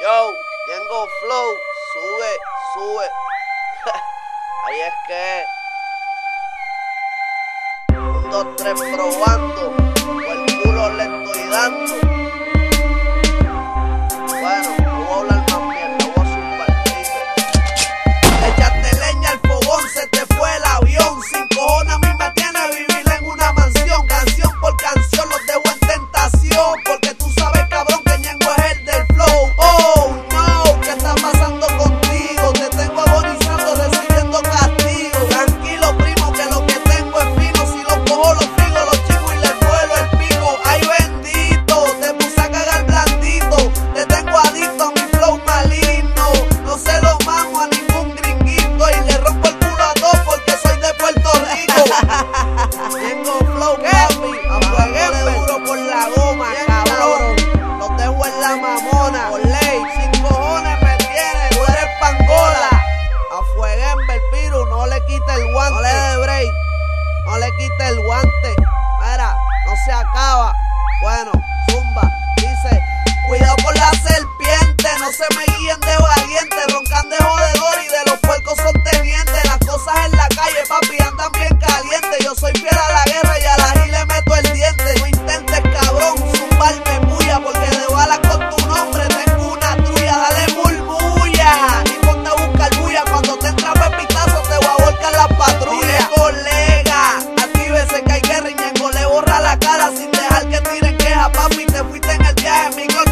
Yo, Ñengo Flow, sube, sube. Ahí es que 1, 2, 3 probando, por el culo le estoy dando. Bueno, no voy a hablar más mierda, voy a zumbar, dice. Le echaste leña al fogón, se te fue el avión. Sin cojones a mí me tiene vivir en una mansión. Canción por canción los dejo en tentación, porque tú sabes, cabrón, que Ñengo es el del flow. Oh no, ¿qué está pasando contigo? Te tengo agonizando, recibiendo castigo. Tranquilo, primo, que lo que tengo es fino. Si los cojo, los frigo, los chingo y les vuelo el pico. Ay bendito, te puse a cagar blandito. Te tengo adicto a mi flow maligno. No se lo mamo a ningún gringuito y le rompo el culo a dos porque soy de Puerto Rico. Ñengo Flow, papi, apaguéme duro por la goma, cabrón. Los dejo en la mamona, por ley. Sin cojones me tienes, tú eres pangola. Afueguenme el piru, no le quite el guante. No le dé break, no le quite el guante. Mira, no se acaba. Bueno, zumba, dice: cuidado con la serpiente, no se me guíen de valiente. Roncan de jodedor y de los puercos son tenientes. Las cosas en la calle, papi, andan bien calientes. Yo soy fiel a la guerra y a la G le meto el diente. No intentes, cabrón, zumbarme bulla, porque de balas con tu nombre tengo una trulla. Dale murmulla y ponte a buscar bulla. Cuando te entra pepitazo te voy a volcar las patrullas. Dile, colega, actívese que hay guerra y Ñengo le borra la cara sin dejar que tiren queja, papi. Te fuiste en el viaje, mi